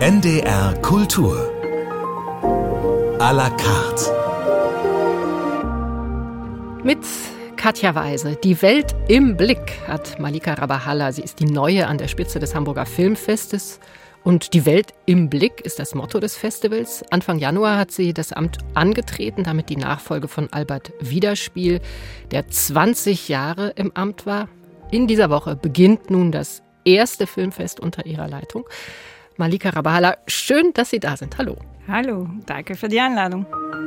NDR Kultur à la carte. Mit Katja Weise. Die Welt im Blick hat Malika Rabahalla. Sie ist die Neue an der Spitze des Hamburger Filmfestes. Und die Welt im Blick ist das Motto des Festivals. Anfang Januar hat sie das Amt angetreten, damit die Nachfolge von Albert Widerspiel, der 20 Jahre im Amt war. In dieser Woche beginnt nun das erste Filmfest unter ihrer Leitung. Malika Rabahalla, schön, dass Sie da sind. Hallo. Hallo, danke für die Einladung.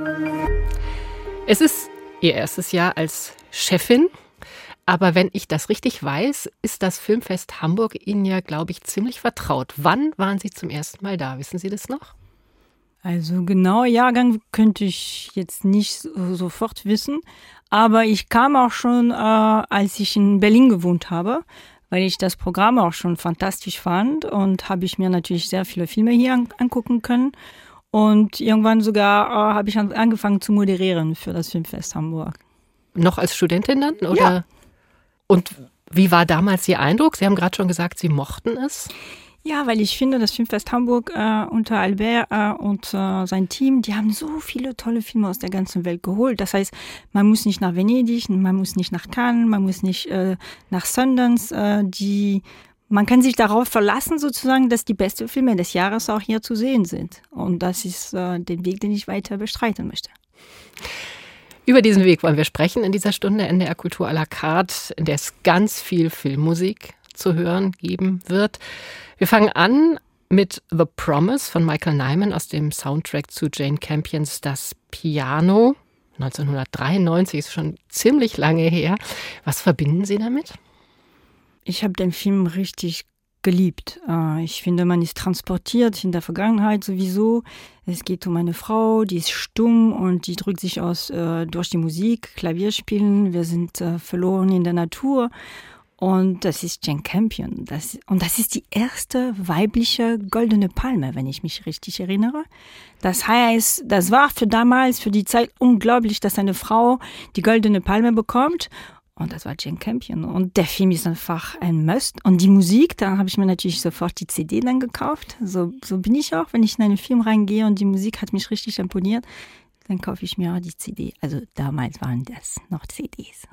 Es ist Ihr erstes Jahr als Chefin. Aber wenn ich das richtig weiß, ist das Filmfest Hamburg Ihnen ja, glaube ich, ziemlich vertraut. Wann waren Sie zum ersten Mal da? Wissen Sie das noch? Also genauer Jahrgang könnte ich jetzt nicht sofort wissen. Aber ich kam auch schon, als ich in Berlin gewohnt habe, weil ich das Programm auch schon fantastisch fand. Und habe ich mir natürlich sehr viele Filme hier angucken können. Und irgendwann sogar habe ich angefangen zu moderieren für das Filmfest Hamburg. Noch als Studentin dann? Oder? Ja. Und wie war damals Ihr Eindruck? Sie haben gerade schon gesagt, Sie mochten es. Ja, weil ich finde, das Filmfest Hamburg unter Albert und sein Team, die haben so viele tolle Filme aus der ganzen Welt geholt. Das heißt, man muss nicht nach Venedig, man muss nicht nach Cannes, man muss nicht nach Sundance. Man kann sich darauf verlassen, sozusagen, dass die besten Filme des Jahres auch hier zu sehen sind. Und das ist den Weg, den ich weiter bestreiten möchte. Über diesen Weg wollen wir sprechen in dieser Stunde NDR Kultur à la carte, in der es ganz viel Filmmusik zu hören geben wird. Wir fangen an mit The Promise von Michael Nyman aus dem Soundtrack zu Jane Campions Das Piano. 1993 ist schon ziemlich lange her. Was verbinden Sie damit? Ich habe den Film richtig geliebt. Ich finde, man ist transportiert in der Vergangenheit sowieso. Es geht um eine Frau, die ist stumm und die drückt sich aus durch die Musik, Klavierspielen. Wir sind verloren in der Natur. Und das ist Jane Campion. Das ist die erste weibliche Goldene Palme, wenn ich mich richtig erinnere. Das heißt, das war für die Zeit unglaublich, dass eine Frau die Goldene Palme bekommt. Und das war Jane Campion. Und der Film ist einfach ein Must. Und die Musik, da habe ich mir natürlich sofort die CD dann gekauft. So bin ich auch, wenn ich in einen Film reingehe und die Musik hat mich richtig imponiert, dann kaufe ich mir auch die CD. Also damals waren das noch CDs.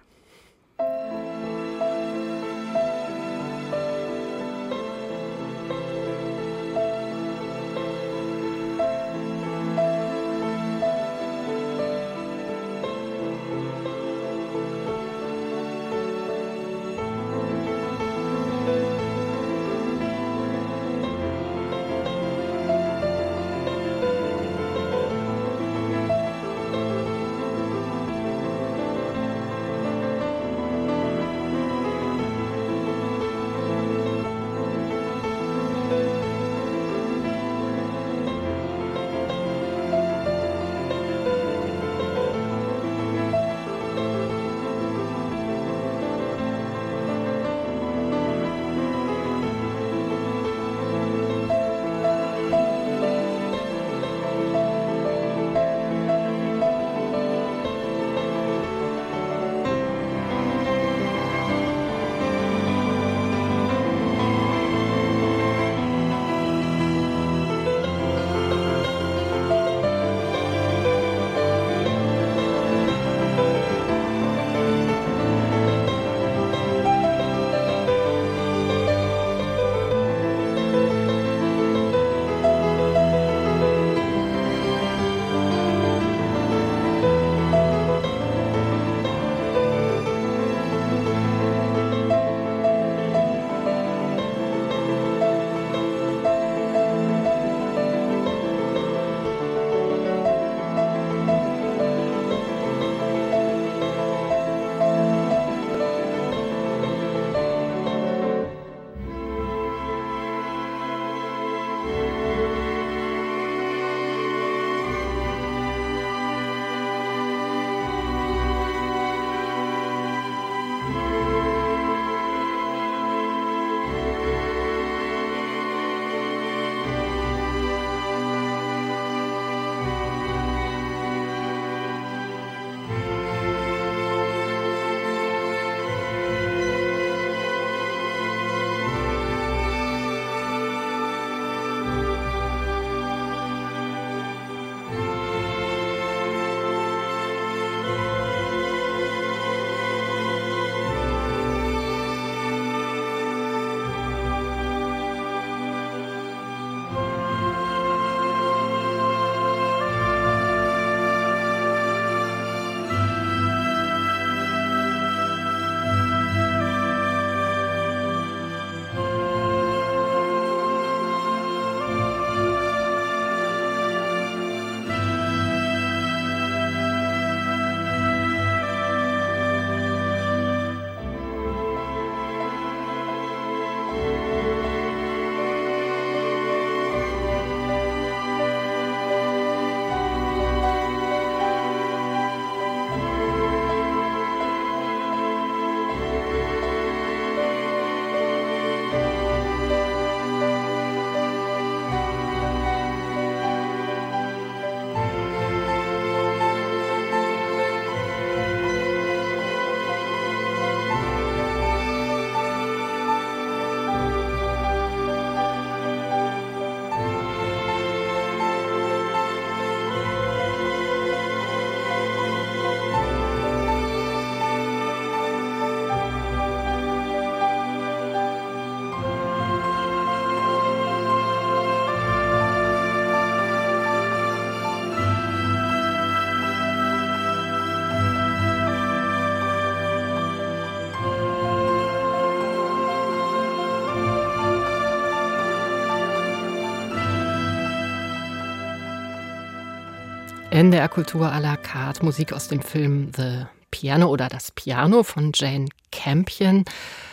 NDR Kultur à la carte, Musik aus dem Film The Piano oder Das Piano von Jane Campion.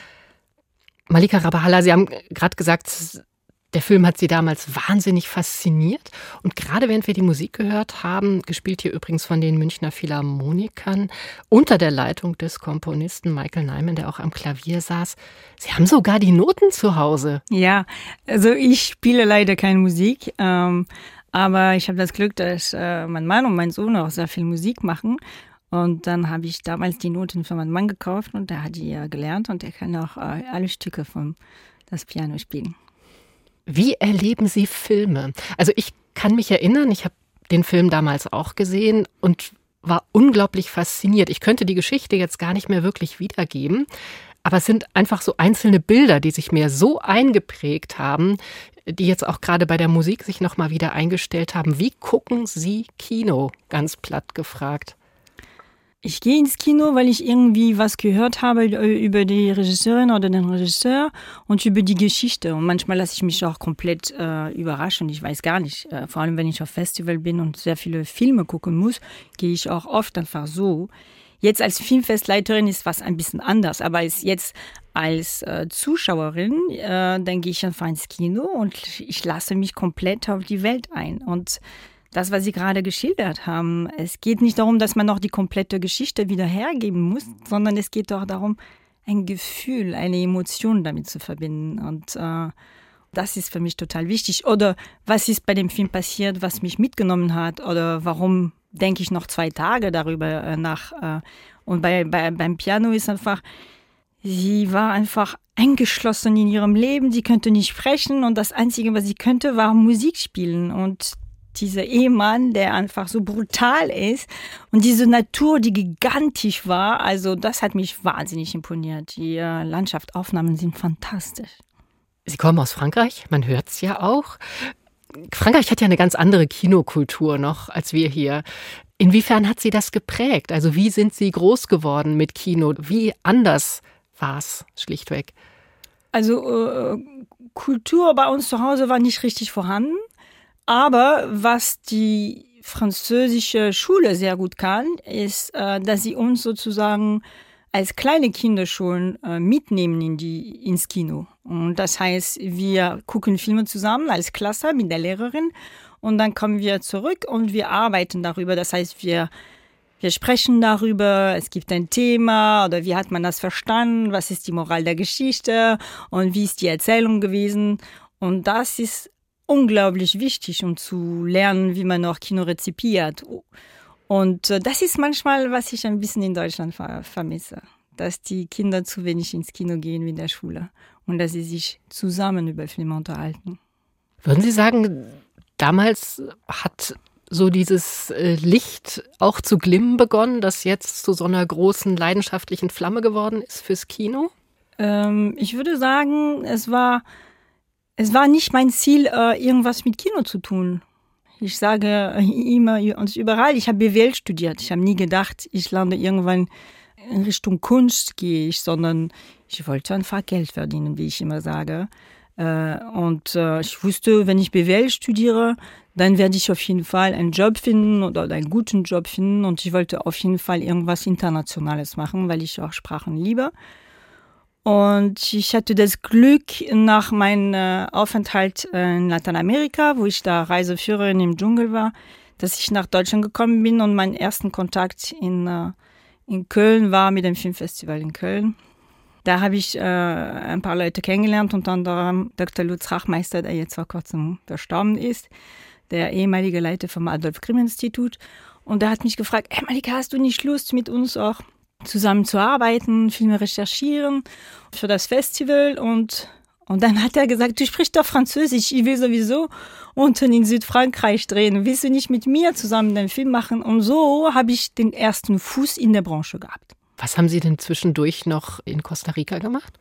Malika Rabahalla, Sie haben gerade gesagt, der Film hat Sie damals wahnsinnig fasziniert. Und gerade während wir die Musik gehört haben, gespielt hier übrigens von den Münchner Philharmonikern, unter der Leitung des Komponisten Michael Nyman, der auch am Klavier saß. Sie haben sogar die Noten zu Hause. Ja, also ich spiele leider keine Musik, aber ich habe das Glück, dass mein Mann und mein Sohn auch sehr viel Musik machen. Und dann habe ich damals die Noten für meinen Mann gekauft und der hat die gelernt und er kann auch alle Stücke von Das Piano spielen. Wie erleben Sie Filme? Also ich kann mich erinnern, ich habe den Film damals auch gesehen und war unglaublich fasziniert. Ich könnte die Geschichte jetzt gar nicht mehr wirklich wiedergeben, aber es sind einfach so einzelne Bilder, die sich mir so eingeprägt haben, die jetzt auch gerade bei der Musik sich nochmal wieder eingestellt haben. Wie gucken Sie Kino? Ganz platt gefragt. Ich gehe ins Kino, weil ich irgendwie was gehört habe über die Regisseurin oder den Regisseur und über die Geschichte. Und manchmal lasse ich mich auch komplett überraschen. Ich weiß gar nicht. Vor allem, wenn ich auf Festival bin und sehr viele Filme gucken muss, gehe ich auch oft einfach so. Jetzt als Filmfestleiterin ist was ein bisschen anders. Aber jetzt als Zuschauerin, dann gehe ich einfach ins Kino und ich lasse mich komplett auf die Welt ein. Und das, was Sie gerade geschildert haben, es geht nicht darum, dass man noch die komplette Geschichte wieder hergeben muss, sondern es geht auch darum, ein Gefühl, eine Emotion damit zu verbinden. Und das ist für mich total wichtig. Oder was ist bei dem Film passiert, was mich mitgenommen hat? Oder warum denke ich noch 2 Tage darüber nach? Und beim Piano ist einfach, sie war einfach eingeschlossen in ihrem Leben. Sie könnte nicht sprechen und das Einzige, was sie könnte, war Musik spielen. Und dieser Ehemann, der einfach so brutal ist und diese Natur, die gigantisch war, also das hat mich wahnsinnig imponiert. Die Landschaftsaufnahmen sind fantastisch. Sie kommen aus Frankreich, man hört es ja auch. Frankreich hat ja eine ganz andere Kinokultur noch als wir hier. Inwiefern hat Sie das geprägt? Also wie sind Sie groß geworden mit Kino? Wie anders war es schlichtweg? Also Kultur bei uns zu Hause war nicht richtig vorhanden. Aber was die französische Schule sehr gut kann, ist, dass sie uns sozusagen als kleine Kinder schon mitnehmen ins Kino. Und das heißt, wir gucken Filme zusammen als Klasse mit der Lehrerin und dann kommen wir zurück und wir arbeiten darüber. Das heißt, wir sprechen darüber, es gibt ein Thema oder wie hat man das verstanden, was ist die Moral der Geschichte und wie ist die Erzählung gewesen. Und das ist unglaublich wichtig, um zu lernen, wie man auch Kino rezipiert. Und das ist manchmal, was ich ein bisschen in Deutschland vermisse, dass die Kinder zu wenig ins Kino gehen wie in der Schule und dass sie sich zusammen über Filme unterhalten. Würden Sie sagen, damals hat so dieses Licht auch zu glimmen begonnen, das jetzt zu so einer großen leidenschaftlichen Flamme geworden ist fürs Kino? Ich würde sagen, es war nicht mein Ziel, irgendwas mit Kino zu tun. Ich sage immer und überall, ich habe BWL studiert. Ich habe nie gedacht, ich lande irgendwann in Richtung Kunst gehe ich, sondern ich wollte einfach Geld verdienen, wie ich immer sage. Und ich wusste, wenn ich BWL studiere, dann werde ich auf jeden Fall einen Job finden oder einen guten Job finden. Und ich wollte auf jeden Fall irgendwas Internationales machen, weil ich auch Sprachen liebe. Und ich hatte das Glück, nach meinem Aufenthalt in Lateinamerika, wo ich da Reiseführerin im Dschungel war, dass ich nach Deutschland gekommen bin und mein ersten Kontakt in Köln war mit dem Filmfestival in Köln. Da habe ich ein paar Leute kennengelernt, unter anderem Dr. Lutz Rachmeister, der jetzt vor kurzem verstorben ist, der ehemalige Leiter vom Adolf-Grimm-Institut. Und der hat mich gefragt, hey Malika, hast du nicht Lust, mit uns auch zusammen zu arbeiten, Filme recherchieren für das Festival und dann hat er gesagt, du sprichst doch Französisch, ich will sowieso unten in Südfrankreich drehen, willst du nicht mit mir zusammen den Film machen? Und so habe ich den ersten Fuß in der Branche gehabt. Was haben Sie denn zwischendurch noch in Costa Rica gemacht?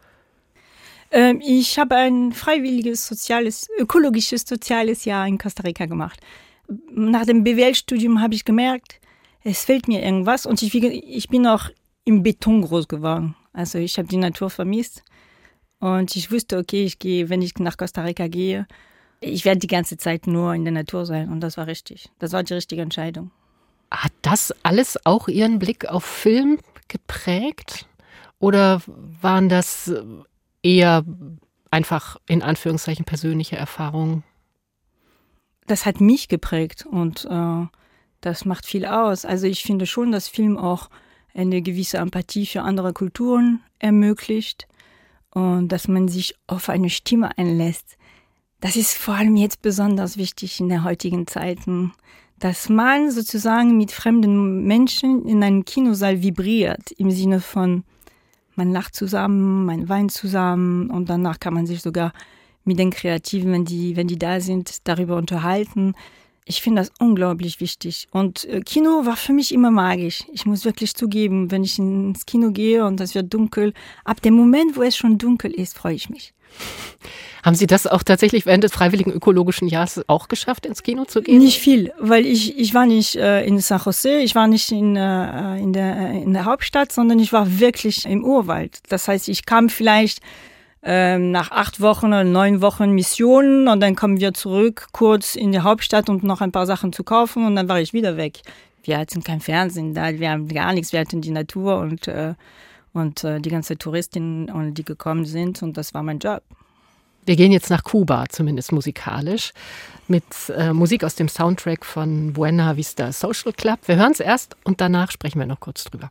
Ich habe ein freiwilliges ökologisches soziales Jahr in Costa Rica gemacht. Nach dem BWL-Studium habe ich gemerkt, es fehlt mir irgendwas und ich bin auch im Beton groß geworden. Also ich habe die Natur vermisst und ich wusste, okay, wenn ich nach Costa Rica gehe, ich werde die ganze Zeit nur in der Natur sein und das war richtig. Das war die richtige Entscheidung. Hat das alles auch Ihren Blick auf Film geprägt? Oder waren das eher einfach in Anführungszeichen persönliche Erfahrungen? Das hat mich geprägt und das macht viel aus. Also ich finde schon, dass Film auch eine gewisse Empathie für andere Kulturen ermöglicht und dass man sich auf eine Stimme einlässt. Das ist vor allem jetzt besonders wichtig in der heutigen Zeiten, dass man sozusagen mit fremden Menschen in einem Kinosaal vibriert, im Sinne von, man lacht zusammen, man weint zusammen und danach kann man sich sogar mit den Kreativen, wenn die da sind, darüber unterhalten. Ich finde das unglaublich wichtig. Und Kino war für mich immer magisch. Ich muss wirklich zugeben, wenn ich ins Kino gehe und es wird dunkel, ab dem Moment, wo es schon dunkel ist, freue ich mich. Haben Sie das auch tatsächlich während des Freiwilligen Ökologischen Jahres auch geschafft, ins Kino zu gehen? Nicht viel, weil ich war nicht in San Jose, ich war nicht in der Hauptstadt, sondern ich war wirklich im Urwald. Das heißt, ich kam vielleicht nach 8 Wochen oder 9 Wochen Missionen und dann kommen wir zurück, kurz in die Hauptstadt, um noch ein paar Sachen zu kaufen und dann war ich wieder weg. Wir hatten kein Fernsehen da, wir haben gar nichts, wir hatten die Natur und die ganze Touristinnen, die gekommen sind und das war mein Job. Wir gehen jetzt nach Kuba, zumindest musikalisch, mit Musik aus dem Soundtrack von Buena Vista Social Club. Wir hören es erst und danach sprechen wir noch kurz drüber.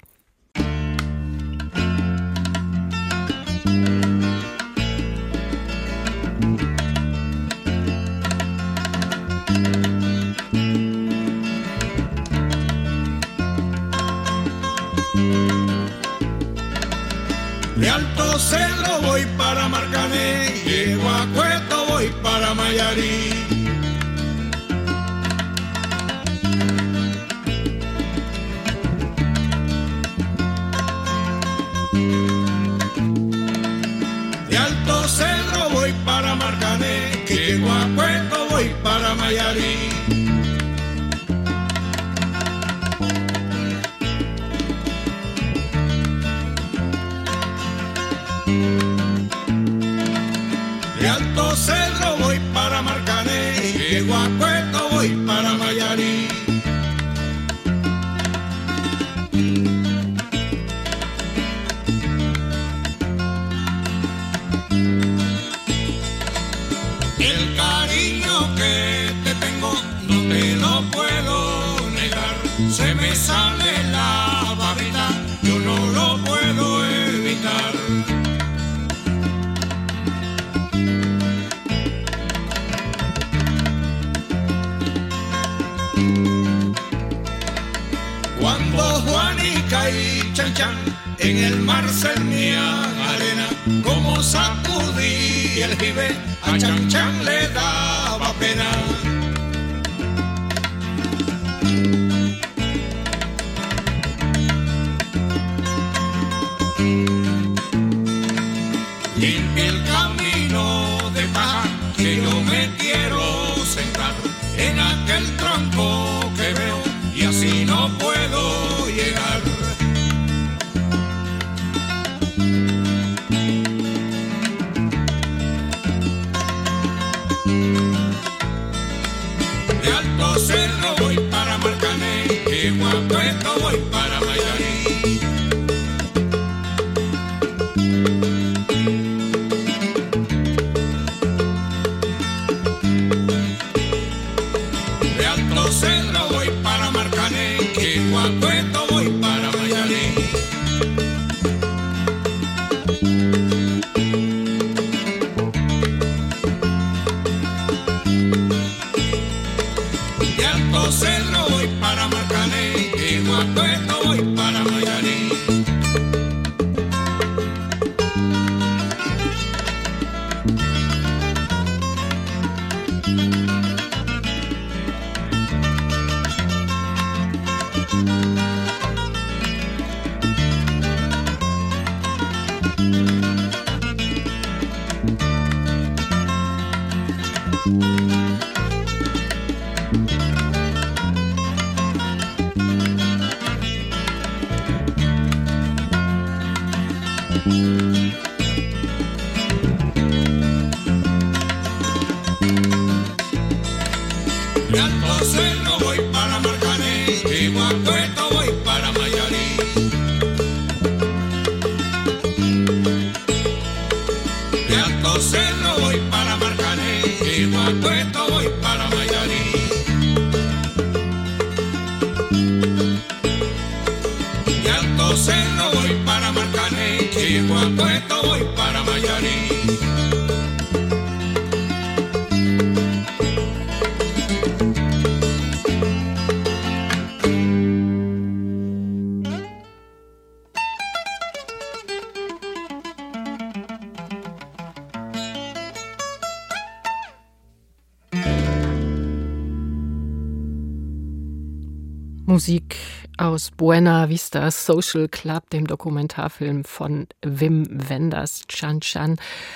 De Alto Cedro voy para Marcané, llego a Cueto voy para Mayarí. De Alto Cedro voy para Marcané, llego a Cueto voy para Mayarí. De Alto Cedro voy para Marcané, llego a Cueto voy para Mayarí. El cariño que te tengo no te lo puedo negar, se me sale la babita, yo no lo puedo evitar. Cuando Juanica y Chan Chan en el mar cernían arena, como sacudí el jibe, a Chan Chan le daba pena. Limpia el camino de paja, que yo me quiero sentar en aquel tronco que veo y así no puedo llegar. De Alto Cerro voy para Marcané, llego a Cueto voy para Mayarí. De Alto Cedro voy para Marcané, llego a Cueto voy para Mayarí. De Alto Cedro voy para Marcané, llego a Cueto voy para Mayarí. De Alto Cerro voy para Marcané, llego a Atueto voy para Mayarí. De Alto Cerro voy para Marcané, que llego a Atueto voy para Mayarí. Musik aus Buena Vista Social Club, dem Dokumentarfilm von Wim Wenders, Chan Chan.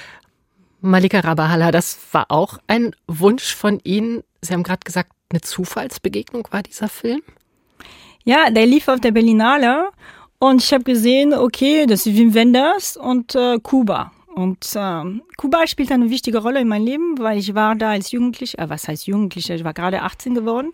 Malika Rabah-Halla, das war auch ein Wunsch von Ihnen. Sie haben gerade gesagt, eine Zufallsbegegnung war dieser Film? Ja, der lief auf der Berlinale und ich habe gesehen, okay, das ist Wim Wenders und Kuba. Und Kuba spielt eine wichtige Rolle in meinem Leben, weil ich war da als Jugendlicher, was heißt Jugendlicher, ich war gerade 18 geworden.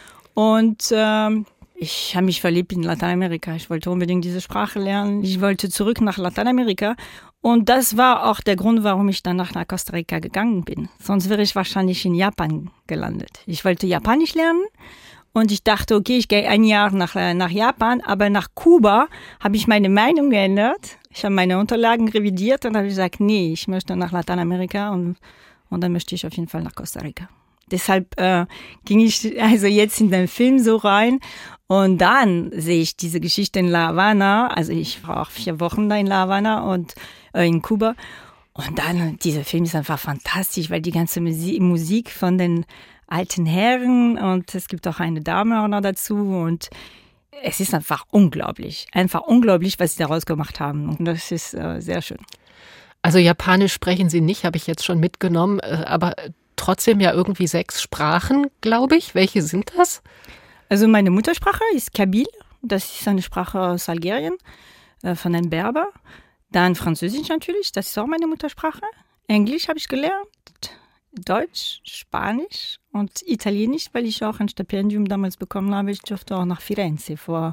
Und ich habe mich verliebt in Lateinamerika. Ich wollte unbedingt diese Sprache lernen. Ich wollte zurück nach Lateinamerika. Und das war auch der Grund, warum ich danach nach Costa Rica gegangen bin. Sonst wäre ich wahrscheinlich in Japan gelandet. Ich wollte Japanisch lernen und ich dachte, okay, ich gehe ein Jahr nach Japan, aber nach Kuba habe ich meine Meinung geändert. Ich habe meine Unterlagen revidiert und habe gesagt, nee, ich möchte nach Lateinamerika und dann möchte ich auf jeden Fall nach Costa Rica. Deshalb ging ich also jetzt in den Film so rein und dann sehe ich diese Geschichte in La Habana. Also ich war auch 4 Wochen da in La Habana und in Kuba. Und dann, dieser Film ist einfach fantastisch, weil die ganze Musik von den alten Herren und es gibt auch eine Dame auch noch dazu und es ist einfach unglaublich, was sie daraus gemacht haben. Und das ist sehr schön. Also Japanisch sprechen Sie nicht, habe ich jetzt schon mitgenommen, aber trotzdem ja irgendwie 6 Sprachen, glaube ich. Welche sind das? Also meine Muttersprache ist Kabyle. Das ist eine Sprache aus Algerien, von den Berber. Dann Französisch natürlich, das ist auch meine Muttersprache. Englisch habe ich gelernt, Deutsch, Spanisch und Italienisch, weil ich auch ein Stipendium damals bekommen habe. Ich durfte auch nach Firenze für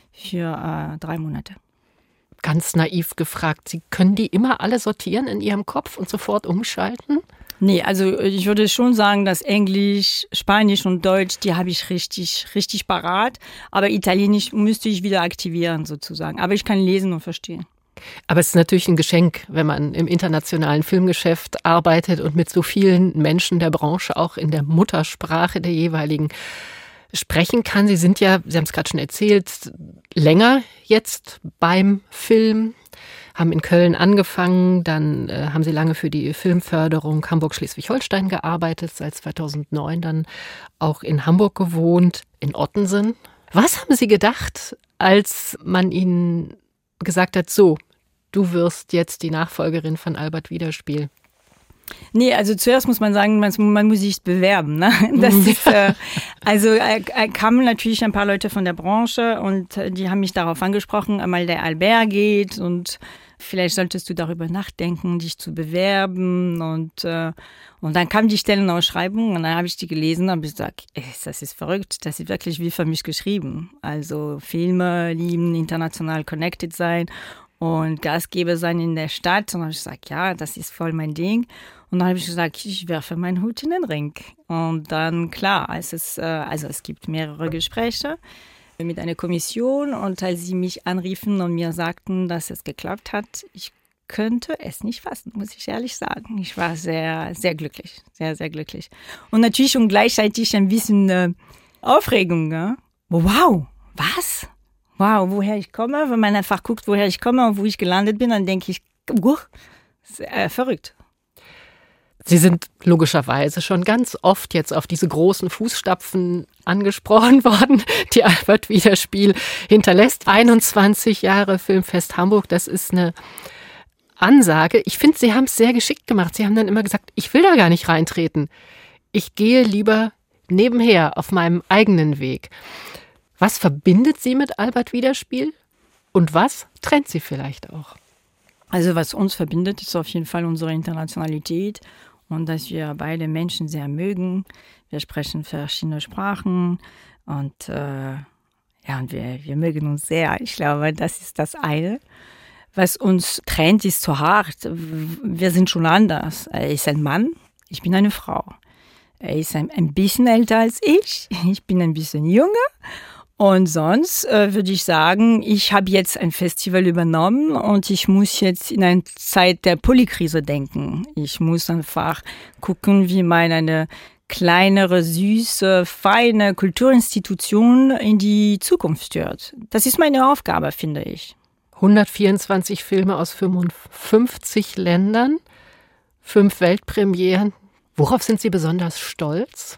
3 Monate. Ganz naiv gefragt, Sie können die immer alle sortieren in Ihrem Kopf und sofort umschalten? Nee, also ich würde schon sagen, dass Englisch, Spanisch und Deutsch, die habe ich richtig parat. Aber Italienisch müsste ich wieder aktivieren sozusagen. Aber ich kann lesen und verstehen. Aber es ist natürlich ein Geschenk, wenn man im internationalen Filmgeschäft arbeitet und mit so vielen Menschen der Branche auch in der Muttersprache der jeweiligen sprechen kann. Sie sind ja, Sie haben es gerade schon erzählt, länger jetzt beim Film, haben in Köln angefangen, dann haben Sie lange für die Filmförderung Hamburg-Schleswig-Holstein gearbeitet, seit 2009 dann auch in Hamburg gewohnt, in Ottensen. Was haben Sie gedacht, als man Ihnen gesagt hat, so, du wirst jetzt die Nachfolgerin von Albert Widerspiel? Nee, also zuerst muss man sagen, man muss sich bewerben. Ne? Das ist, also kamen natürlich ein paar Leute von der Branche und die haben mich darauf angesprochen, einmal der Albert geht und vielleicht solltest du darüber nachdenken, dich zu bewerben und dann kam die Stellenausschreibung und dann habe ich die gelesen und habe gesagt, das ist verrückt, das ist wirklich wie für mich geschrieben. Also Filme lieben, international connected sein und Gastgeber sein in der Stadt. Und dann habe ich gesagt, ja, das ist voll mein Ding. Und dann habe ich gesagt, ich werfe meinen Hut in den Ring. Und dann, klar, es gibt mehrere Gespräche mit einer Kommission. Und als sie mich anriefen und mir sagten, dass es geklappt hat, ich könnte es nicht fassen, muss ich ehrlich sagen. Ich war sehr, sehr glücklich, sehr, sehr glücklich. Und natürlich schon gleichzeitig ein bisschen Aufregung. Ja? Wow, was? Wow, woher ich komme. Wenn man einfach guckt, woher ich komme und wo ich gelandet bin, dann denke ich, verrückt. Sie sind logischerweise schon ganz oft jetzt auf diese großen Fußstapfen angesprochen worden, die Albert Widerspiel hinterlässt. 21 Jahre Filmfest Hamburg, das ist eine Ansage. Ich finde, Sie haben es sehr geschickt gemacht. Sie haben dann immer gesagt, ich will da gar nicht reintreten. Ich gehe lieber nebenher auf meinem eigenen Weg. Was verbindet Sie mit Albert Widerspiel und was trennt Sie vielleicht auch? Also was uns verbindet, ist auf jeden Fall unsere Internationalität und dass wir beide Menschen sehr mögen. Wir sprechen verschiedene Sprachen und und wir mögen uns sehr. Ich glaube, das ist das eine. Was uns trennt, ist zu hart. Wir sind schon anders. Er ist ein Mann, ich bin eine Frau. Er ist ein bisschen älter als ich. Ich bin ein bisschen jünger. Und sonst würde ich sagen, ich habe jetzt ein Festival übernommen und ich muss jetzt in eine Zeit der Polykrise denken. Ich muss einfach gucken, wie man eine kleinere, süße, feine Kulturinstitution in die Zukunft führt. Das ist meine Aufgabe, finde ich. 124 Filme aus 55 Ländern, 5 Weltpremieren. Worauf sind Sie besonders stolz?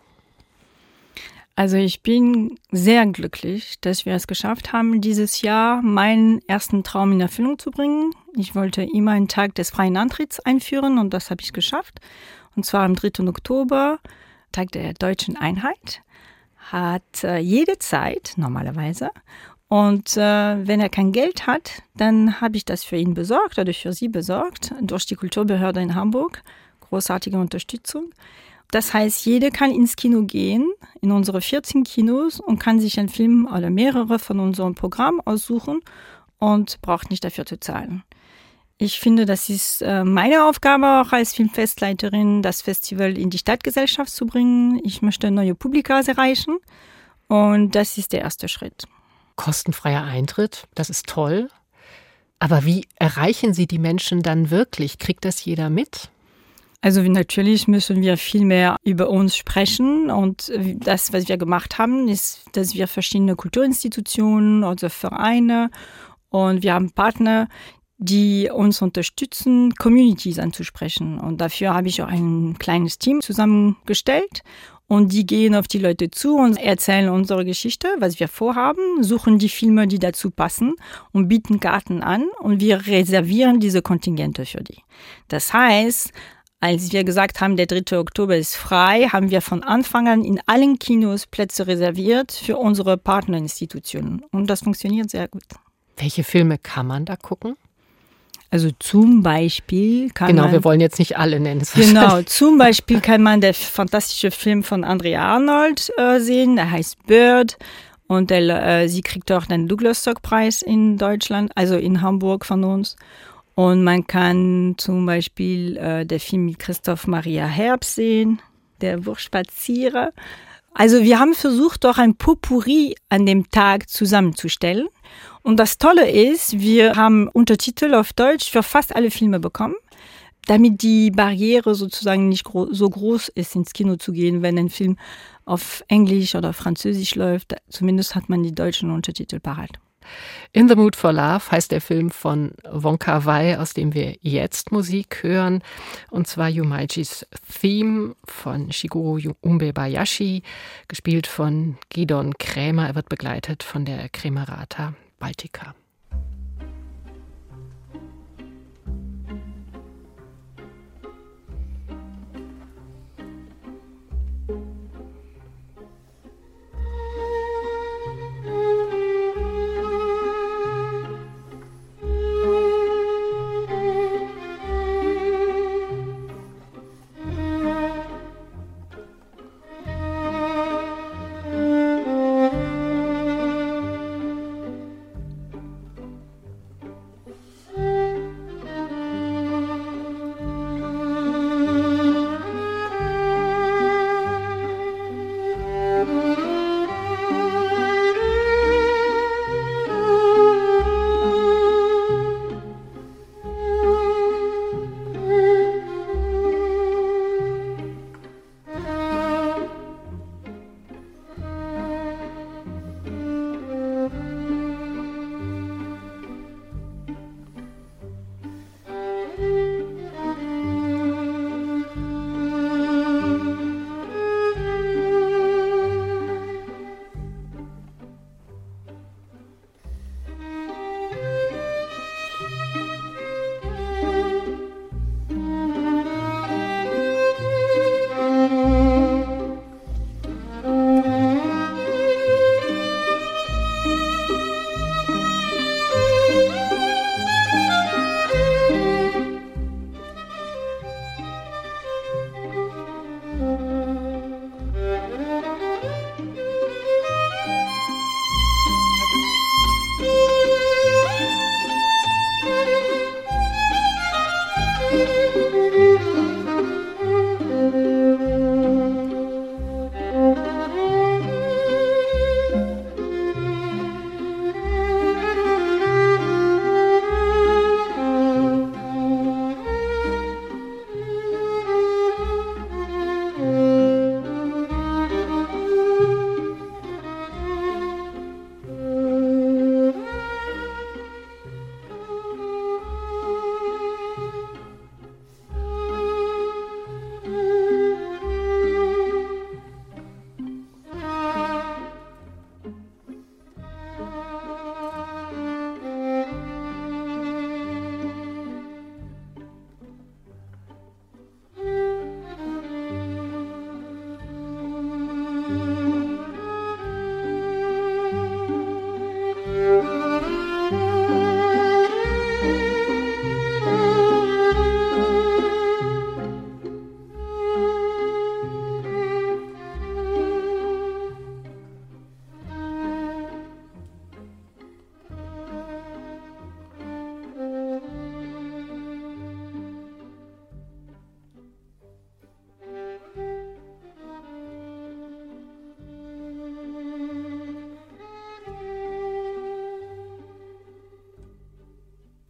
Also ich bin sehr glücklich, dass wir es geschafft haben, dieses Jahr meinen ersten Traum in Erfüllung zu bringen. Ich wollte immer einen Tag des freien Antritts einführen und das habe ich geschafft. Und zwar am 3. Oktober, Tag der deutschen Einheit, hat jede Zeit normalerweise. Und wenn er kein Geld hat, dann habe ich das für ihn besorgt oder für sie besorgt durch die Kulturbehörde in Hamburg. Großartige Unterstützung. Das heißt, jeder kann ins Kino gehen, in unsere 14 Kinos und kann sich einen Film oder mehrere von unserem Programm aussuchen und braucht nicht dafür zu zahlen. Ich finde, das ist meine Aufgabe auch als Filmfestleiterin, das Festival in die Stadtgesellschaft zu bringen. Ich möchte neue Publikas erreichen und das ist der erste Schritt. Kostenfreier Eintritt, das ist toll. Aber wie erreichen Sie die Menschen dann wirklich? Kriegt das jeder mit? Also natürlich müssen wir viel mehr über uns sprechen und das, was wir gemacht haben, ist, dass wir verschiedene Kulturinstitutionen oder Vereine und wir haben Partner, die uns unterstützen, Communities anzusprechen. Und dafür habe ich auch ein kleines Team zusammengestellt und die gehen auf die Leute zu und erzählen unsere Geschichte, was wir vorhaben, suchen die Filme, die dazu passen und bieten Karten an und wir reservieren diese Kontingente für die. Das heißt, als wir gesagt haben, der 3. Oktober ist frei, haben wir von Anfang an in allen Kinos Plätze reserviert für unsere Partnerinstitutionen. Und das funktioniert sehr gut. Welche Filme kann man da gucken? Also zum Beispiel kann man... Genau, wir wollen jetzt nicht alle nennen. Genau, zum Beispiel kann man den fantastischen Film von Andrea Arnold sehen. Der heißt Bird. Und sie kriegt auch den Douglas-Stock-Preis in Deutschland, also in Hamburg von uns. Und man kann zum Beispiel den Film mit Christoph Maria Herbst sehen, der Wurfspazierer. Also wir haben versucht, auch ein Potpourri an dem Tag zusammenzustellen. Und das Tolle ist, wir haben Untertitel auf Deutsch für fast alle Filme bekommen, damit die Barriere sozusagen nicht so groß ist, ins Kino zu gehen, wenn ein Film auf Englisch oder Französisch läuft. Zumindest hat man die deutschen Untertitel parat. In the Mood for Love heißt der Film von Wong Kar-wai, aus dem wir jetzt Musik hören. Und zwar Yumaijis Theme von Shigeru Umbebayashi, gespielt von Gidon Krämer. Er wird begleitet von der Kremerata Baltica.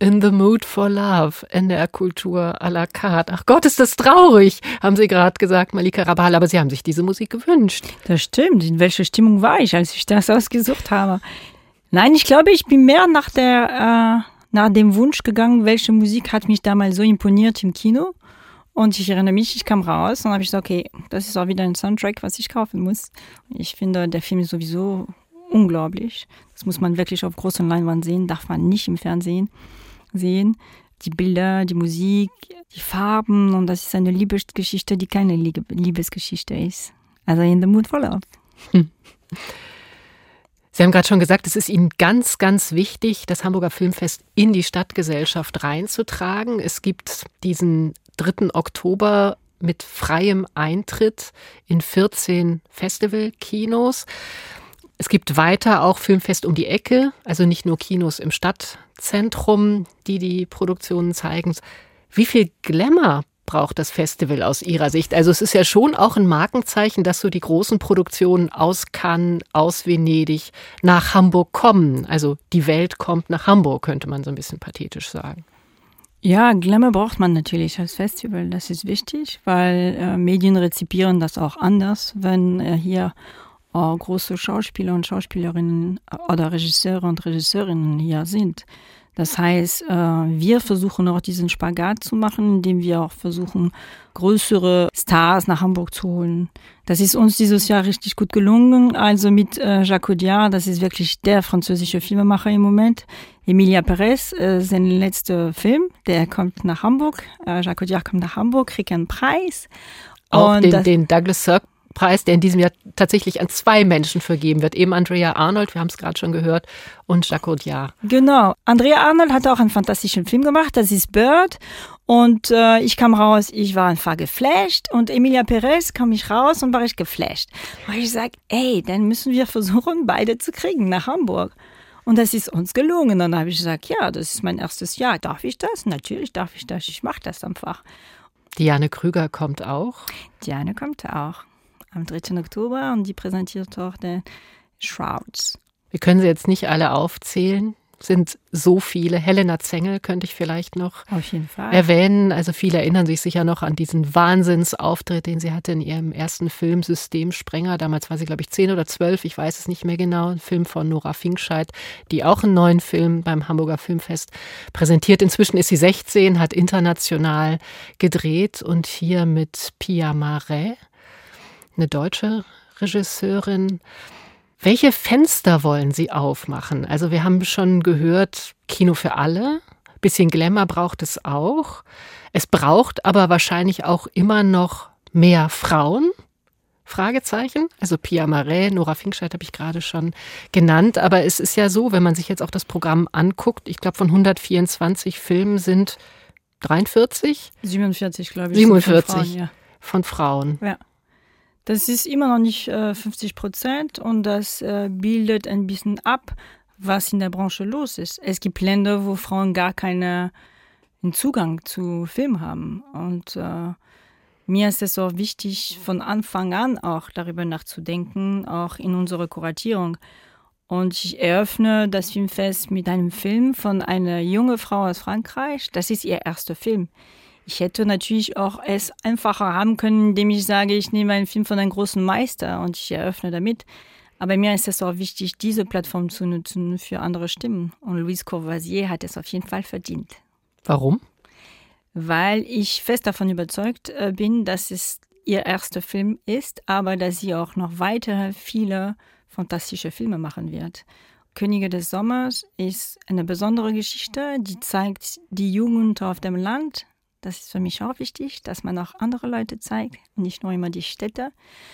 In the Mood for Love, NDR Kultur à la carte. Ach Gott, ist das traurig, haben Sie gerade gesagt, Malika Rabal, aber Sie haben sich diese Musik gewünscht. Das stimmt. In welcher Stimmung war ich, als ich das ausgesucht habe? Nein, ich glaube, ich bin mehr nach dem Wunsch gegangen, welche Musik hat mich damals so imponiert im Kino. Und ich erinnere mich, ich kam raus und habe ich gesagt, okay, das ist auch wieder ein Soundtrack, was ich kaufen muss. Ich finde, der Film ist sowieso unglaublich. Das muss man wirklich auf großer Leinwand sehen, darf man nicht im Fernsehen sehen. Die Bilder, die Musik, die Farben, und das ist eine Liebesgeschichte, die keine Liebesgeschichte ist. Also In the Mood for Love. Sie haben gerade schon gesagt, es ist Ihnen ganz, ganz wichtig, das Hamburger Filmfest in die Stadtgesellschaft reinzutragen. Es gibt diesen 3. Oktober mit freiem Eintritt in 14 Festivalkinos. Es gibt weiter auch Filmfest um die Ecke, also nicht nur Kinos im Stadtzentrum, die Produktionen zeigen. Wie viel Glamour braucht das Festival aus Ihrer Sicht? Also es ist ja schon auch ein Markenzeichen, dass so die großen Produktionen aus Cannes, aus Venedig nach Hamburg kommen. Also die Welt kommt nach Hamburg, könnte man so ein bisschen pathetisch sagen. Ja, Glamour braucht man natürlich als Festival, das ist wichtig, weil Medien rezipieren das auch anders, wenn hier große Schauspieler und Schauspielerinnen oder Regisseure und Regisseurinnen hier sind. Das heißt, wir versuchen auch diesen Spagat zu machen, indem wir auch versuchen, größere Stars nach Hamburg zu holen. Das ist uns dieses Jahr richtig gut gelungen. Also mit Jacques Audiard, das ist wirklich der französische Filmemacher im Moment. Emilia Perez, sein letzter Film, der kommt nach Hamburg. Jacques Audiard kommt nach Hamburg, kriegt einen Preis. Auch den Douglas Sirk Preis, der in diesem Jahr tatsächlich an 2 Menschen vergeben wird. Eben Andrea Arnold, wir haben es gerade schon gehört, und Jacques Audiard. Genau. Andrea Arnold hat auch einen fantastischen Film gemacht, das ist Bird. Und ich kam raus, ich war einfach geflasht. Und Emilia Perez kam ich raus und war ich geflasht. Und ich sage, dann müssen wir versuchen, beide zu kriegen nach Hamburg. Und das ist uns gelungen. Dann habe ich gesagt, ja, das ist mein erstes Jahr. Darf ich das? Natürlich darf ich das. Ich mache das einfach. Diane Krüger kommt auch. Diane kommt auch. Am 3. Oktober, und die präsentiert auch den Shrouds. Wir können sie jetzt nicht alle aufzählen, sind so viele. Helena Zengel könnte ich vielleicht noch auf jeden Fall erwähnen. Also viele erinnern sich sicher noch an diesen Wahnsinnsauftritt, den sie hatte in ihrem ersten Film Systemsprenger. Damals war sie, glaube ich, 10 oder 12, ich weiß es nicht mehr genau. Ein Film von Nora Finkscheid, die auch einen neuen Film beim Hamburger Filmfest präsentiert. Inzwischen ist sie 16, hat international gedreht und hier mit Pia Marais, eine deutsche Regisseurin. Welche Fenster wollen Sie aufmachen? Also wir haben schon gehört, Kino für alle. Bisschen Glamour braucht es auch. Es braucht aber wahrscheinlich auch immer noch mehr Frauen? Fragezeichen. Also Pia Marais, Nora Finkscheid habe ich gerade schon genannt. Aber es ist ja so, wenn man sich jetzt auch das Programm anguckt, ich glaube von 124 Filmen sind 43? 47, glaube ich. 47 von Frauen. Ja. Das ist immer noch nicht 50% und das bildet ein bisschen ab, was in der Branche los ist. Es gibt Länder, wo Frauen gar keinen Zugang zu Film haben. Und mir ist es auch wichtig, von Anfang an auch darüber nachzudenken, auch in unserer Kuratierung. Und ich eröffne das Filmfest mit einem Film von einer jungen Frau aus Frankreich. Das ist ihr erster Film. Ich hätte natürlich auch es einfacher haben können, indem ich sage, ich nehme einen Film von einem großen Meister und ich eröffne damit. Aber mir ist es auch wichtig, diese Plattform zu nutzen für andere Stimmen. Und Louise Courvoisier hat es auf jeden Fall verdient. Warum? Weil ich fest davon überzeugt bin, dass es ihr erster Film ist, aber dass sie auch noch weitere viele fantastische Filme machen wird. Könige des Sommers ist eine besondere Geschichte, die zeigt die Jugend auf dem Land. Das ist für mich auch wichtig, dass man auch andere Leute zeigt, nicht nur immer die Städte.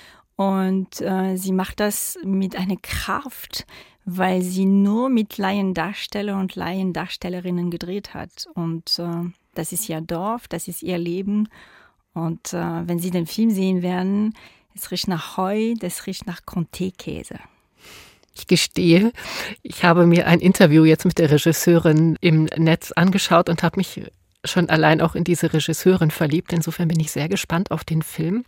Und sie macht das mit einer Kraft, weil sie nur mit Laiendarsteller und Laiendarstellerinnen gedreht hat. Und das ist ihr Dorf, das ist ihr Leben. Und wenn Sie den Film sehen werden, es riecht nach Heu, das riecht nach Comté-Käse. Ich gestehe, ich habe mir ein Interview jetzt mit der Regisseurin im Netz angeschaut und habe mich schon allein auch in diese Regisseurin verliebt. Insofern bin ich sehr gespannt auf den Film.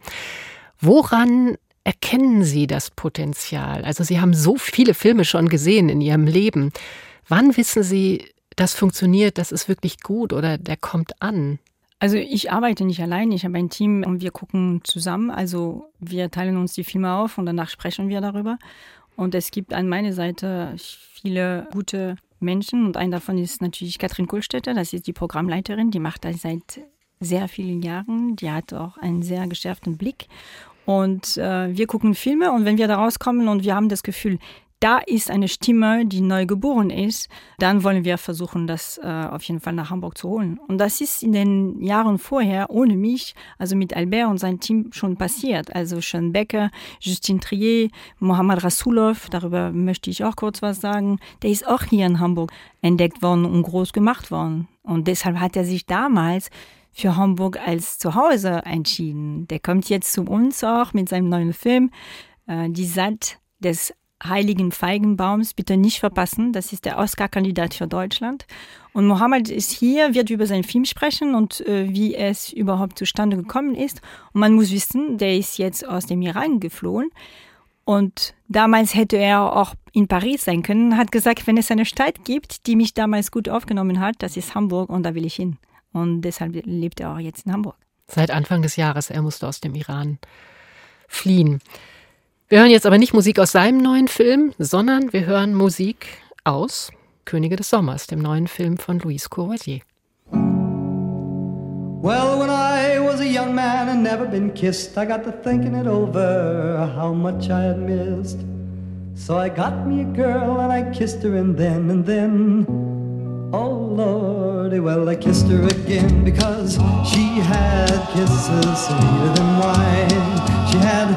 Woran erkennen Sie das Potenzial? Also Sie haben so viele Filme schon gesehen in Ihrem Leben. Wann wissen Sie, das funktioniert, das ist wirklich gut oder der kommt an? Also ich arbeite nicht allein, ich habe ein Team und wir gucken zusammen. Also wir teilen uns die Filme auf und danach sprechen wir darüber. Und es gibt an meiner Seite viele gute Menschen und ein davon ist natürlich Katrin Kohlstetter, das ist die Programmleiterin, die macht das seit sehr vielen Jahren. Die hat auch einen sehr geschärften Blick. Und wir gucken Filme und wenn wir da rauskommen und wir haben das Gefühl, da ist eine Stimme, die neu geboren ist, dann wollen wir versuchen, das auf jeden Fall nach Hamburg zu holen. Und das ist in den Jahren vorher, ohne mich, also mit Albert und seinem Team schon passiert. Also Sean Becker, Justine Trier, Mohammad Rasulov, darüber möchte ich auch kurz was sagen. Der ist auch hier in Hamburg entdeckt worden und groß gemacht worden. Und deshalb hat er sich damals für Hamburg als Zuhause entschieden. Der kommt jetzt zu uns auch mit seinem neuen Film, Die Saat des Heiligen Feigenbaums, bitte nicht verpassen. Das ist der Oscar-Kandidat für Deutschland. Und Mohammed ist hier, wird über seinen Film sprechen und wie es überhaupt zustande gekommen ist. Und man muss wissen, der ist jetzt aus dem Iran geflohen. Und damals hätte er auch in Paris sein können, hat gesagt, wenn es eine Stadt gibt, die mich damals gut aufgenommen hat, das ist Hamburg und da will ich hin. Und deshalb lebt er auch jetzt in Hamburg. Seit Anfang des Jahres, er musste aus dem Iran fliehen. Wir hören jetzt aber nicht Musik aus seinem neuen Film, sondern wir hören Musik aus Könige des Sommers, dem neuen Film von Louise Courvoisier. Well, when I was a young man and never been kissed, I got to thinking it over, how much I had missed. So I got me a girl and I kissed her and then, oh Lordy, well I kissed her again because she had kisses sweeter than wine. She had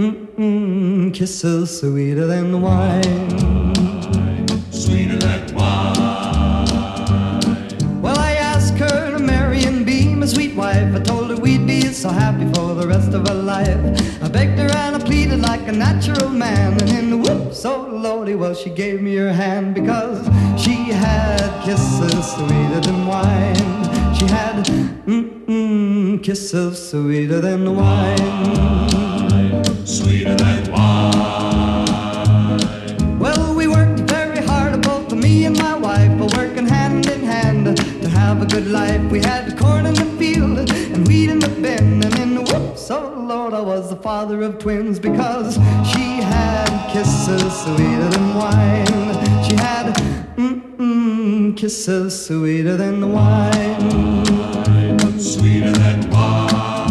kisses sweeter than wine. Sweeter than wine. Well, I asked her to marry and be my sweet wife. I told her we'd be so happy for the rest of our life. I begged her and I pleaded like a natural man. And in the whoops, oh Lordy, well, she gave me her hand because she had kisses sweeter than wine. She had kisses sweeter than wine. Sweeter than wine. Well, we worked very hard, both me and my wife, working hand in hand to have a good life. We had corn in the field and wheat in the bin, and in the whoops, oh Lord, I was the father of twins because she had kisses sweeter than wine. She had kisses sweeter than wine. Sweeter than wine.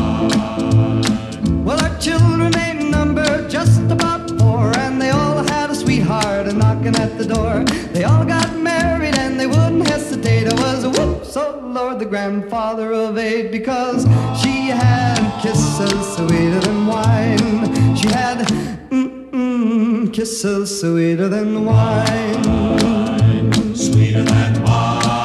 Well, our children ain't numbered, just about 4, and they all had a sweetheart knocking at the door. They all got married and they wouldn't hesitate. I was a whoops, oh Lord, the grandfather of 8 because she had kisses sweeter than wine. She had kisses sweeter than wine. Sweeter than wine.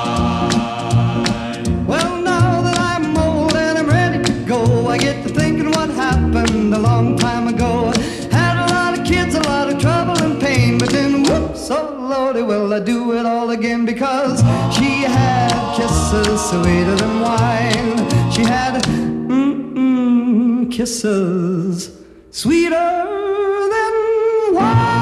Well, now that I'm old and I'm ready to go, I get to thinking what happened a long time ago. Had a lot of kids, a lot of trouble and pain, but then whoops, oh Lordy, well I do it all again because she had kisses sweeter than wine. She had kisses sweeter than wine.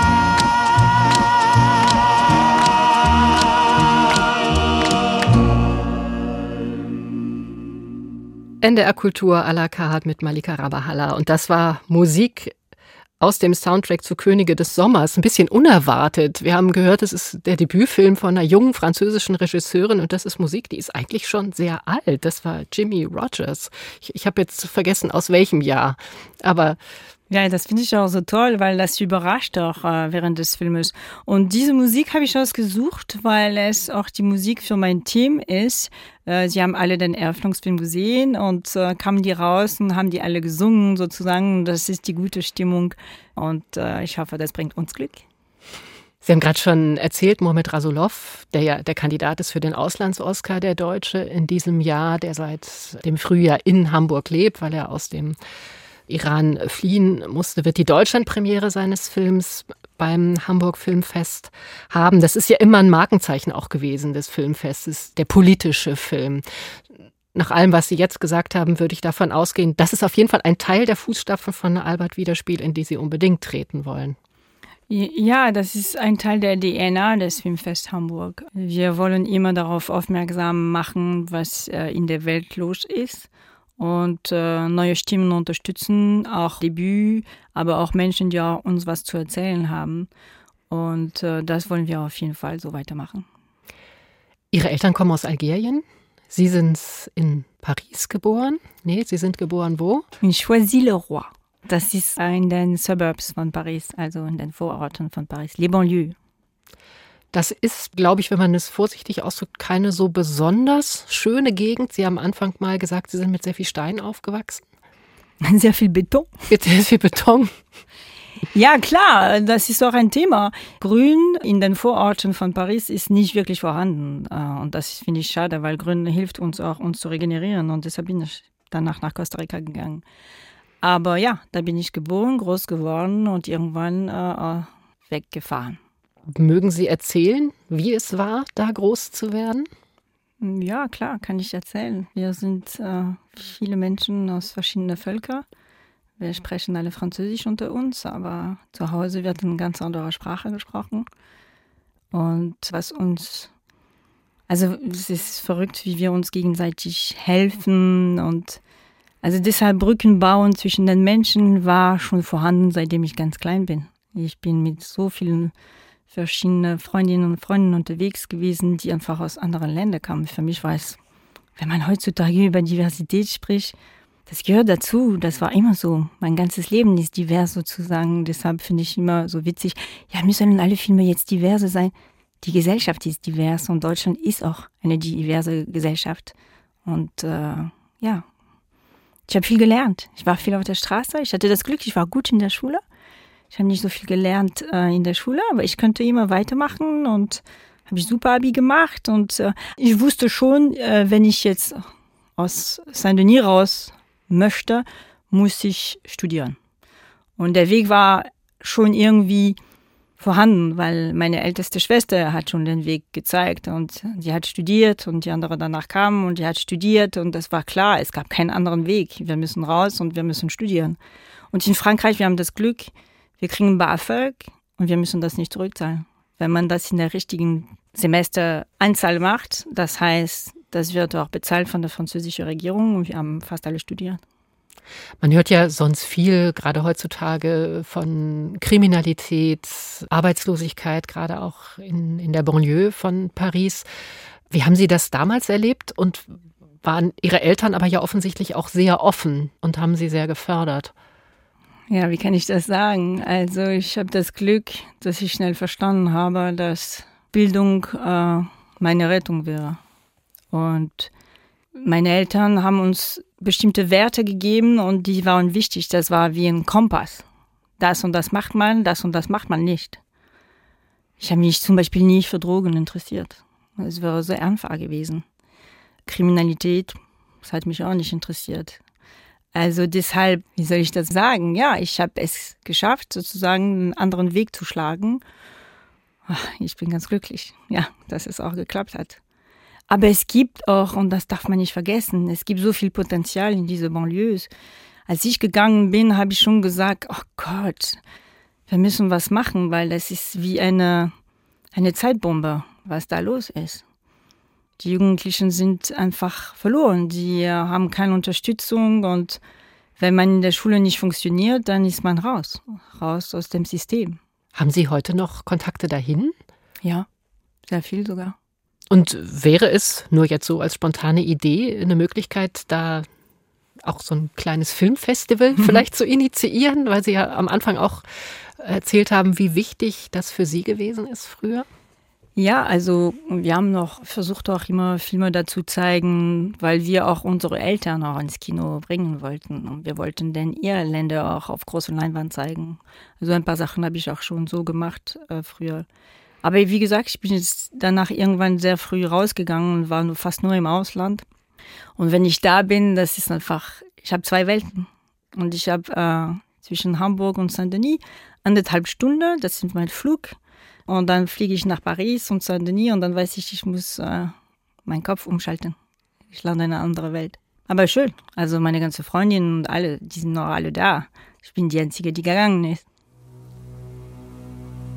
NDR Kultur à la carte mit Malika Rabahalla. Und das war Musik aus dem Soundtrack zu Könige des Sommers. Ein bisschen unerwartet. Wir haben gehört, es ist der Debütfilm von einer jungen französischen Regisseurin und das ist Musik, die ist eigentlich schon sehr alt. Das war Jimmie Rodgers. Ich habe jetzt vergessen, aus welchem Jahr. Aber ja, das finde ich auch so toll, weil das überrascht auch während des Filmes. Und diese Musik habe ich ausgesucht, weil es auch die Musik für mein Team ist. Sie haben alle den Eröffnungsfilm gesehen und kamen die raus und haben die alle gesungen sozusagen. Das ist die gute Stimmung und ich hoffe, das bringt uns Glück. Sie haben gerade schon erzählt, Mohammad Rasulov, der ja der Kandidat ist für den Auslands-Oscar, der Deutsche in diesem Jahr, der seit dem Frühjahr in Hamburg lebt, weil er aus dem Iran fliehen musste, wird die Deutschlandpremiere seines Films beim Hamburg Filmfest haben. Das ist ja immer ein Markenzeichen auch gewesen des Filmfestes, der politische Film. Nach allem, was Sie jetzt gesagt haben, würde ich davon ausgehen, das ist auf jeden Fall ein Teil der Fußstapfen von Albert Widerspiel, in die Sie unbedingt treten wollen. Ja, das ist ein Teil der DNA des Filmfest Hamburg. Wir wollen immer darauf aufmerksam machen, was in der Welt los ist und neue Stimmen unterstützen, auch Debüt, aber auch Menschen, die auch uns was zu erzählen haben. Und das wollen wir auf jeden Fall so weitermachen. Ihre Eltern kommen aus Algerien. Sie sind in Paris geboren. Nee, Sie sind geboren wo? In Choisy-le-Roi. Das ist in den Suburbs von Paris, also in den Vororten von Paris, les Banlieues. Das ist, glaube ich, wenn man es vorsichtig ausdrückt, keine so besonders schöne Gegend. Sie haben am Anfang mal gesagt, Sie sind mit sehr viel Stein aufgewachsen. Sehr viel Beton. Mit sehr viel Beton. Ja, klar, das ist auch ein Thema. Grün in den Vororten von Paris ist nicht wirklich vorhanden. Und das finde ich schade, weil Grün hilft uns auch, uns zu regenerieren. Und deshalb bin ich danach nach Costa Rica gegangen. Aber ja, da bin ich geboren, groß geworden und irgendwann weggefahren. Mögen Sie erzählen, wie es war, da groß zu werden? Ja, klar, kann ich erzählen. Wir sind viele Menschen aus verschiedenen Völkern. Wir sprechen alle Französisch unter uns, aber zu Hause wird eine ganz andere Sprache gesprochen. Und es ist verrückt, wie wir uns gegenseitig helfen. Und also deshalb Brücken bauen zwischen den Menschen war schon vorhanden, seitdem ich ganz klein bin. Ich bin mit so vielen verschiedenen Freundinnen und Freunden unterwegs gewesen, die einfach aus anderen Ländern kamen. Für mich war es, wenn man heutzutage über Diversität spricht, das gehört dazu, das war immer so. Mein ganzes Leben ist divers sozusagen. Deshalb finde ich immer so witzig, ja, müssen alle Filme jetzt diverse sein. Die Gesellschaft ist divers und Deutschland ist auch eine diverse Gesellschaft. Und ja, ich habe viel gelernt. Ich war viel auf der Straße. Ich hatte das Glück, ich war gut in der Schule. Ich habe nicht so viel gelernt in der Schule, aber ich könnte immer weitermachen und habe ich super Abi gemacht. Und ich wusste schon, wenn ich jetzt aus Saint-Denis raus möchte, muss ich studieren. Und der Weg war schon irgendwie vorhanden, weil meine älteste Schwester hat schon den Weg gezeigt und die hat studiert und die andere danach kam und die hat studiert und das war klar, es gab keinen anderen Weg. Wir müssen raus und wir müssen studieren. Und in Frankreich, wir haben das Glück, wir kriegen BAföG und wir müssen das nicht zurückzahlen. Wenn man das in der richtigen Semesteranzahl macht, das heißt, das wird auch bezahlt von der französischen Regierung und wir haben fast alle studiert. Man hört ja sonst viel, gerade heutzutage, von Kriminalität, Arbeitslosigkeit, gerade auch in der Banlieue von Paris. Wie haben Sie das damals erlebt? Und waren Ihre Eltern aber ja offensichtlich auch sehr offen und haben Sie sehr gefördert? Ja, wie kann ich das sagen? Also ich habe das Glück, dass ich schnell verstanden habe, dass Bildung meine Rettung wäre. Und meine Eltern haben uns bestimmte Werte gegeben und die waren wichtig. Das war wie ein Kompass. Das und das macht man, das und das macht man nicht. Ich habe mich zum Beispiel nie für Drogen interessiert. Das wäre so einfach gewesen. Kriminalität, das hat mich auch nicht interessiert. Also deshalb, wie soll ich das sagen? Ja, ich habe es geschafft, sozusagen einen anderen Weg zu schlagen. Ich bin ganz glücklich, ja, dass es auch geklappt hat. Aber es gibt auch, und das darf man nicht vergessen, es gibt so viel Potenzial in diese Banlieues. Als ich gegangen bin, habe ich schon gesagt, oh Gott, wir müssen was machen, weil das ist wie eine Zeitbombe, was da los ist. Die Jugendlichen sind einfach verloren, die haben keine Unterstützung und wenn man in der Schule nicht funktioniert, dann ist man raus aus dem System. Haben Sie heute noch Kontakte dahin? Ja, sehr viel sogar. Und wäre es, nur jetzt so als spontane Idee, eine Möglichkeit, da auch so ein kleines Filmfestival vielleicht zu initiieren, weil Sie ja am Anfang auch erzählt haben, wie wichtig das für Sie gewesen ist früher? Ja, also wir haben noch versucht, auch immer Filme dazu zeigen, weil wir auch unsere Eltern auch ins Kino bringen wollten. Und wir wollten denn ihre Länder auch auf großer Leinwand zeigen. Also ein paar Sachen habe ich auch schon so gemacht früher. Aber wie gesagt, ich bin jetzt danach irgendwann sehr früh rausgegangen und war fast nur im Ausland. Und wenn ich da bin, das ist einfach, ich habe 2 Welten. Und ich habe zwischen Hamburg und Saint-Denis 1,5 Stunden, das ist mein Flug. Und dann fliege ich nach Paris und Saint-Denis und dann weiß ich muss meinen Kopf umschalten. Ich lande in eine andere Welt. Aber schön, also meine ganze Freundinnen und alle, die sind noch alle da. Ich bin die Einzige, die gegangen ist.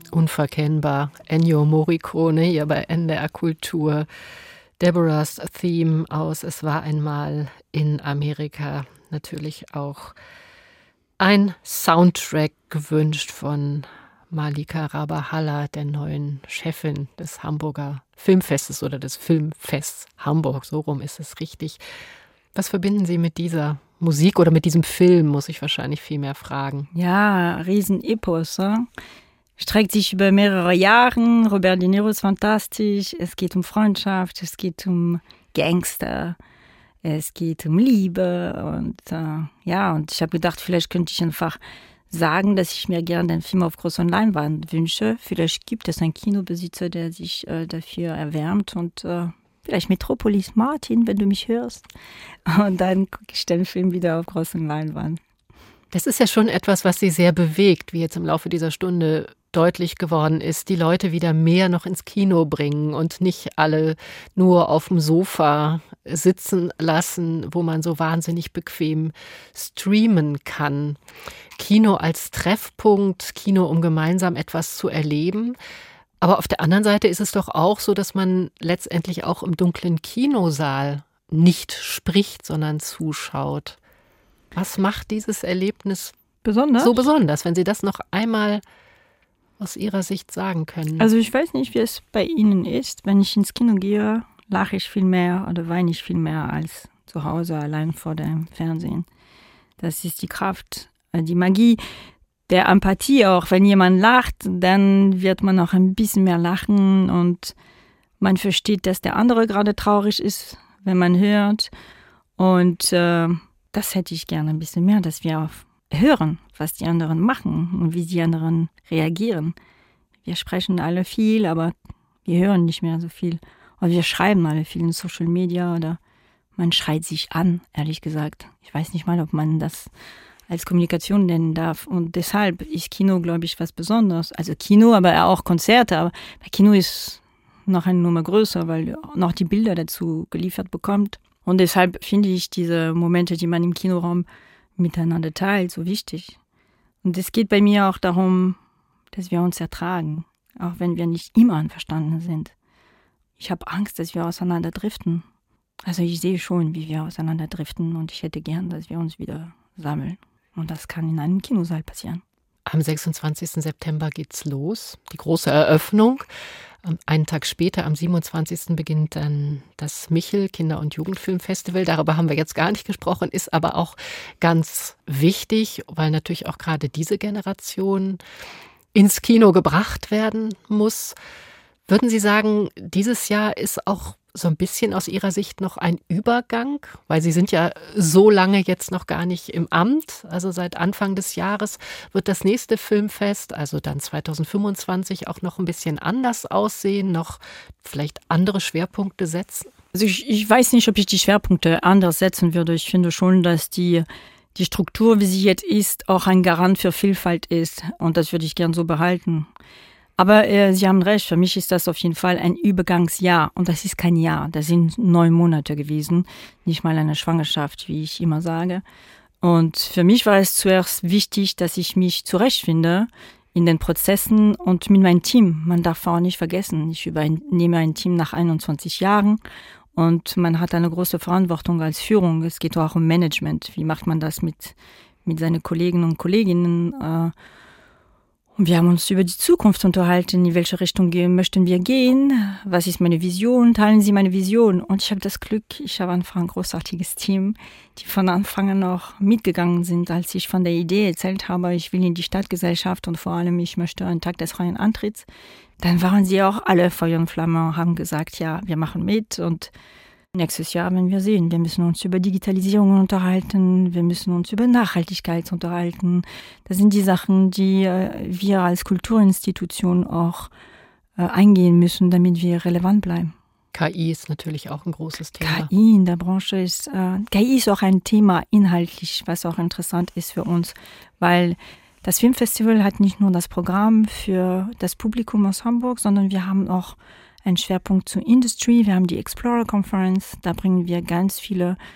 Unverkennbar. Ennio Morricone hier bei NDR Kultur. Deborah's Theme aus Es war einmal in Amerika. Natürlich auch ein Soundtrack gewünscht von Malika Rabahalla, der neuen Chefin des Hamburger Filmfestes oder des Filmfests Hamburg. So rum ist es richtig. Was verbinden Sie mit dieser Musik oder mit diesem Film, muss ich wahrscheinlich viel mehr fragen. Ja, Riesenepos. Streckt sich über mehrere Jahre. Robert De Niro ist fantastisch. Es geht um Freundschaft, es geht um Gangster, es geht um Liebe. Und und ich habe gedacht, vielleicht könnte ich einfach sagen, dass ich mir gerne den Film auf großer Leinwand wünsche. Vielleicht gibt es einen Kinobesitzer, der sich dafür erwärmt und vielleicht Metropolis Martin, wenn du mich hörst. Und dann gucke ich den Film wieder auf großer Leinwand. Das ist ja schon etwas, was Sie sehr bewegt, wie jetzt im Laufe dieser Stunde deutlich geworden ist, die Leute wieder mehr noch ins Kino bringen und nicht alle nur auf dem Sofa sitzen lassen, wo man so wahnsinnig bequem streamen kann. Kino als Treffpunkt, Kino, um gemeinsam etwas zu erleben. Aber auf der anderen Seite ist es doch auch so, dass man letztendlich auch im dunklen Kinosaal nicht spricht, sondern zuschaut. Was macht dieses Erlebnis so besonders, wenn Sie das noch einmal aus Ihrer Sicht sagen können? Also ich weiß nicht, wie es bei Ihnen ist. Wenn ich ins Kino gehe, lache ich viel mehr oder weine ich viel mehr als zu Hause allein vor dem Fernsehen. Das ist die Kraft, die Magie der Empathie auch. Wenn jemand lacht, dann wird man auch ein bisschen mehr lachen und man versteht, dass der andere gerade traurig ist, wenn man hört. Und das hätte ich gerne ein bisschen mehr, dass wir hören, was die anderen machen und wie die anderen reagieren. Wir sprechen alle viel, aber wir hören nicht mehr so viel. Und wir schreiben alle viel in Social Media oder man schreit sich an, ehrlich gesagt. Ich weiß nicht mal, ob man das als Kommunikation nennen darf. Und deshalb ist Kino, glaube ich, was Besonderes. Also Kino, aber auch Konzerte. Aber bei Kino ist noch eine Nummer größer, weil noch die Bilder dazu geliefert bekommt. Und deshalb finde ich diese Momente, die man im Kinoraum miteinander teilt, so wichtig. Und es geht bei mir auch darum, dass wir uns ertragen, auch wenn wir nicht immer einverstanden sind. Ich habe Angst, dass wir auseinanderdriften. Also ich sehe schon, wie wir auseinanderdriften und ich hätte gern, dass wir uns wieder sammeln. Und das kann in einem Kinosaal passieren. Am 26. September geht's los, die große Eröffnung. Einen Tag später, am 27. beginnt dann das Michel Kinder- und Jugendfilmfestival. Darüber haben wir jetzt gar nicht gesprochen, ist aber auch ganz wichtig, weil natürlich auch gerade diese Generation ins Kino gebracht werden muss. Würden Sie sagen, dieses Jahr ist auch so ein bisschen aus Ihrer Sicht noch ein Übergang? Weil Sie sind ja so lange jetzt noch gar nicht im Amt. Also seit Anfang des Jahres wird das nächste Filmfest, also dann 2025, auch noch ein bisschen anders aussehen, noch vielleicht andere Schwerpunkte setzen? Also ich weiß nicht, ob ich die Schwerpunkte anders setzen würde. Ich finde schon, dass die Struktur, wie sie jetzt ist, auch ein Garant für Vielfalt ist. Und das würde ich gern so behalten. Aber Sie haben recht, für mich ist das auf jeden Fall ein Übergangsjahr. Und das ist kein Jahr, das sind 9 Monate gewesen. Nicht mal eine Schwangerschaft, wie ich immer sage. Und für mich war es zuerst wichtig, dass ich mich zurechtfinde in den Prozessen und mit meinem Team. Man darf auch nicht vergessen, ich übernehme ein Team nach 21 Jahren. Und man hat eine große Verantwortung als Führung. Es geht auch um Management. Wie macht man das mit seinen Kollegen und Kolleginnen? Und wir haben uns über die Zukunft unterhalten, in welche Richtung möchten wir gehen, was ist meine Vision, teilen Sie meine Vision. Und ich habe das Glück, ich habe einfach ein großartiges Team, die von Anfang an auch mitgegangen sind, als ich von der Idee erzählt habe, ich will in die Stadtgesellschaft und vor allem, ich möchte einen Tag des freien Antritts. Dann waren sie auch alle Feuer und Flamme und haben gesagt, ja, wir machen mit und nächstes Jahr werden wir sehen. Wir müssen uns über Digitalisierung unterhalten, wir müssen uns über Nachhaltigkeit unterhalten. Das sind die Sachen, die wir als Kulturinstitution auch eingehen müssen, damit wir relevant bleiben. KI ist natürlich auch ein großes Thema. KI in der Branche ist, KI ist auch ein Thema inhaltlich, was auch interessant ist für uns, weil das Filmfestival hat nicht nur das Programm für das Publikum aus Hamburg, sondern wir haben auch einen Schwerpunkt zur Industry. Wir haben die Explorer Conference, da bringen wir ganz viele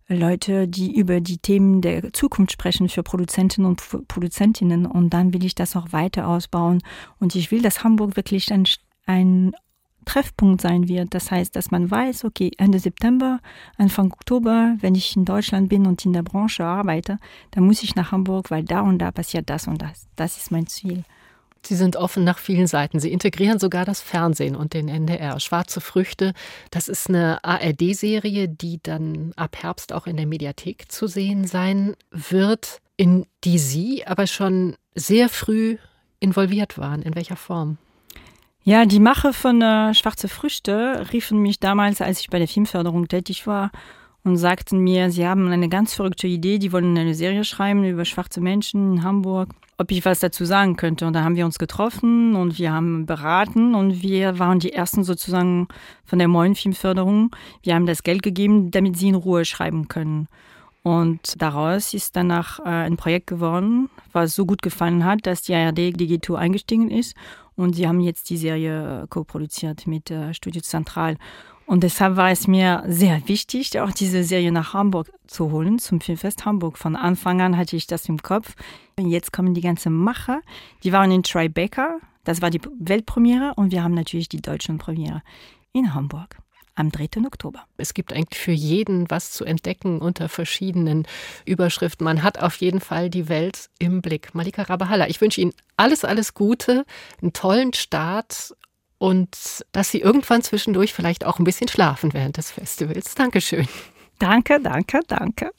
Leute, die über die Themen der Zukunft sprechen für Produzentinnen und Produzentinnen. Und dann will ich das auch weiter ausbauen. Und ich will, dass Hamburg wirklich ein Treffpunkt sein wird. Das heißt, dass man weiß, okay, Ende September, Anfang Oktober, wenn ich in Deutschland bin und in der Branche arbeite, dann muss ich nach Hamburg, weil da und da passiert das und das. Das ist mein Ziel. Sie sind offen nach vielen Seiten. Sie integrieren sogar das Fernsehen und den NDR. Schwarze Früchte, das ist eine ARD-Serie, die dann ab Herbst auch in der Mediathek zu sehen sein wird, in die Sie aber schon sehr früh involviert waren. In welcher Form? Ja, die Macher von Schwarze Früchte riefen mich damals, als ich bei der Filmförderung tätig war, und sagten mir, sie haben eine ganz verrückte Idee, die wollen eine Serie schreiben über schwarze Menschen in Hamburg, ob ich was dazu sagen könnte. Und da haben wir uns getroffen und wir haben beraten und wir waren die Ersten sozusagen von der neuen Filmförderung. Wir haben das Geld gegeben, damit sie in Ruhe schreiben können. Und daraus ist danach ein Projekt geworden, was so gut gefallen hat, dass die ARD Digito eingestiegen ist. Und sie haben jetzt die Serie co-produziert mit Studio Zentral. Und deshalb war es mir sehr wichtig, auch diese Serie nach Hamburg zu holen, zum Filmfest Hamburg. Von Anfang an hatte ich das im Kopf. Und jetzt kommen die ganzen Macher. Die waren in Tribeca, das war die Weltpremiere. Und wir haben natürlich die deutsche Premiere in Hamburg am 3. Oktober. Es gibt eigentlich für jeden was zu entdecken unter verschiedenen Überschriften. Man hat auf jeden Fall die Welt im Blick. Malika Rabahalla, ich wünsche Ihnen alles, alles Gute, einen tollen Start und dass Sie irgendwann zwischendurch vielleicht auch ein bisschen schlafen während des Festivals. Dankeschön. Danke, danke, danke.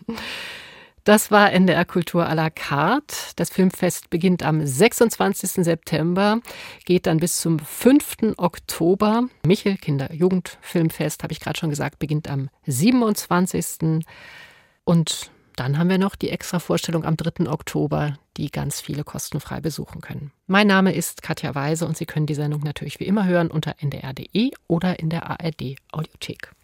Das war NDR Kultur à la carte. Das Filmfest beginnt am 26. September, geht dann bis zum 5. Oktober. Michel Kinder-Jugendfilmfest, habe ich gerade schon gesagt, beginnt am 27. Und dann haben wir noch die extra Vorstellung am 3. Oktober, die ganz viele kostenfrei besuchen können. Mein Name ist Katja Weise und Sie können die Sendung natürlich wie immer hören unter ndr.de oder in der ARD Audiothek.